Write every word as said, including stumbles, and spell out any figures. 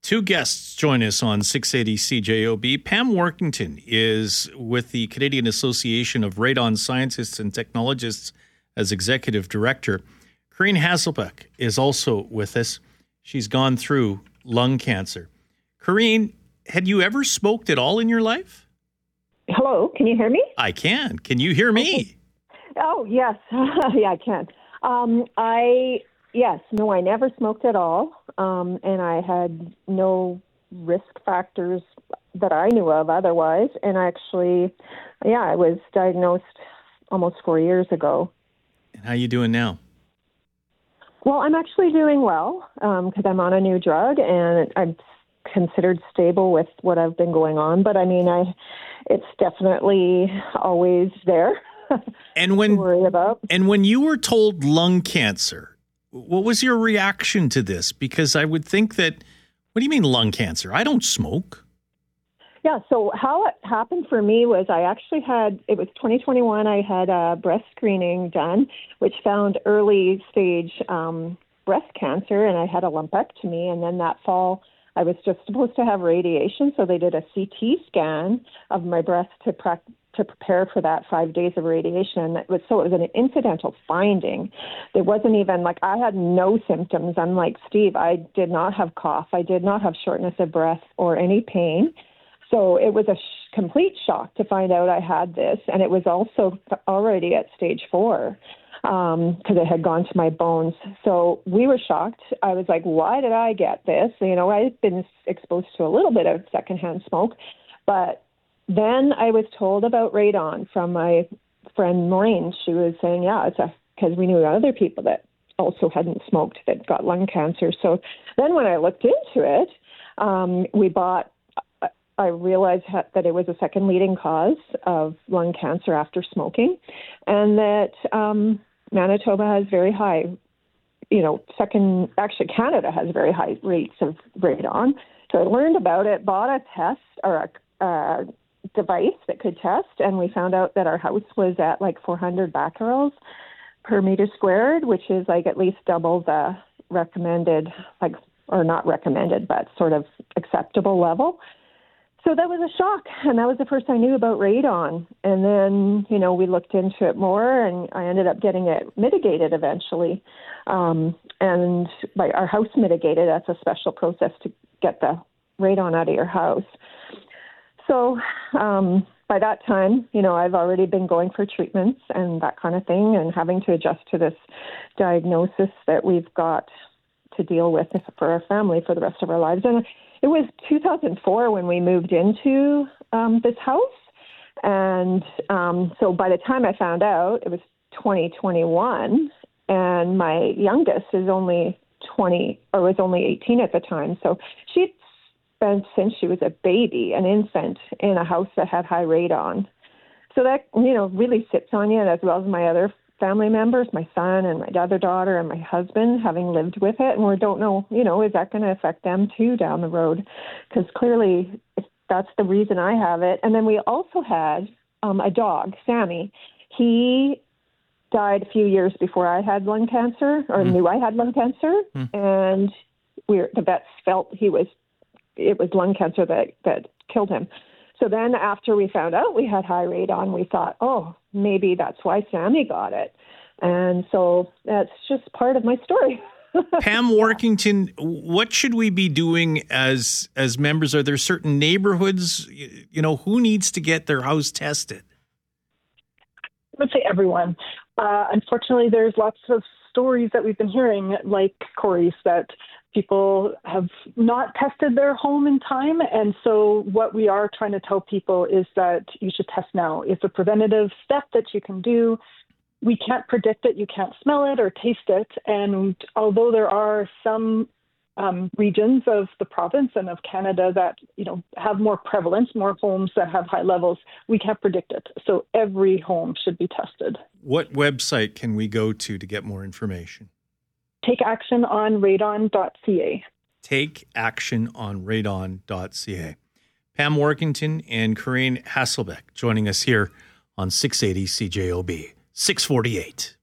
Two guests join us on six eighty C J O B. Pam Workington is with the Canadian Association of Radon Scientists and Technologists as Executive Director. Corrine Hasselbeck is also with us. She's gone through lung cancer. Corrine, had you ever smoked at all in your life? Hello, can you hear me? I can. Can you hear me? Okay. Oh, yes. Yeah, I can. Um, I, yes, no, I never smoked at all. Um, and I had no risk factors that I knew of otherwise. And actually, yeah, I was diagnosed almost four years ago. And how are you doing now? Well, I'm actually doing well because um, I'm on a new drug and I'm considered stable with what I've been going on. But I mean, I, it's definitely always there and when, to worry about. And when you were told lung cancer, what was your reaction to this? Because I would think that, what do you mean lung cancer? I don't smoke. Yeah, so how it happened for me was I actually had, it was twenty twenty-one, I had a breast screening done, which found early stage um, breast cancer, and I had a lumpectomy, and then that fall, I was just supposed to have radiation, so they did a C T scan of my breast to practice to prepare for that five days of radiation. It was, so it was an incidental finding. There wasn't even, like, I had no symptoms. Unlike Steve, I did not have cough. I did not have shortness of breath or any pain. So it was a sh- complete shock to find out I had this. And it was also already at stage four because um, it had gone to my bones. So we were shocked. I was like, why did I get this? You know, I had been exposed to a little bit of secondhand smoke, but then I was told about radon from my friend Maureen. She was saying, yeah, it's a, because we knew other people that also hadn't smoked that got lung cancer. So then when I looked into it, um, we bought, I realized that it was a second leading cause of lung cancer after smoking, and that um, Manitoba has very high, you know, second, actually Canada has very high rates of radon. So I learned about it, bought a test or a, a device that could test, and we found out that our house was at like four hundred becquerels per meter squared, which is like at least double the recommended, like, or not recommended, but sort of acceptable level. So that was a shock, and that was the first I knew about radon. And then, you know, we looked into it more, and I ended up getting it mitigated eventually. Um, and by our house mitigated, that's a special process to get the radon out of your house. So um, by that time, you know, I've already been going for treatments and that kind of thing, and having to adjust to this diagnosis that we've got to deal with for our family for the rest of our lives. And it was two thousand four when we moved into um, this house. And um, so by the time I found out, it was twenty twenty-one, and my youngest is only twenty, or was only eighteen at the time. So she'd spent since she was a baby, an infant, in a house that had high radon. So that, you know, really sits on you, as well as my other family members, my son and my other daughter and my husband, having lived with it. And we don't know, you know, is that going to affect them too down the road? Because clearly that's the reason I have it. And then we also had um, a dog, Sammy. He died a few years before I had lung cancer, or mm. knew I had lung cancer. Mm. And we were, the vets felt he was, it was lung cancer that, that killed him. So then after we found out we had high radon, we thought, oh, maybe that's why Sammy got it. And so that's just part of my story. Pam Workington, what should we be doing as as members? Are there certain neighborhoods, you know, who needs to get their house tested? I would say everyone. Uh, unfortunately, there's lots of stories that we've been hearing, like Corey's, that people have not tested their home in time. And so what we are trying to tell people is that you should test now. It's a preventative step that you can do. We can't predict it. You can't smell it or taste it. And although there are some um, regions of the province and of Canada that, you know, have more prevalence, more homes that have high levels, we can't predict it. So every home should be tested. What website can we go to to get more information? Take action on radon dot c a. Take action on radon dot c a. Pam Workington and Corrine Hasselbeck joining us here on six eighty C J O B. six forty-eight.